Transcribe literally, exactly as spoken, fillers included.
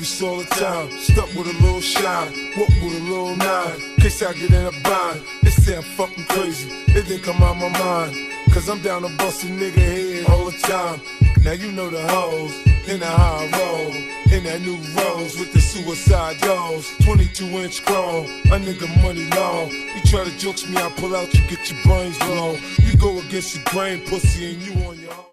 this all the time. Stuck with a little shine, walk with a little nine. Case I get in a bind, they say I'm fucking crazy. It didn't come out my mind, cause I'm down to bust a nigga head all the time. Now you know the hoes, and the how I roll. In that new rose with the suicide doors. twenty-two inch chrome, a nigga money long. You try to jokes me, I pull out, you get your brains blown. You go against your brain, pussy, and you on your own.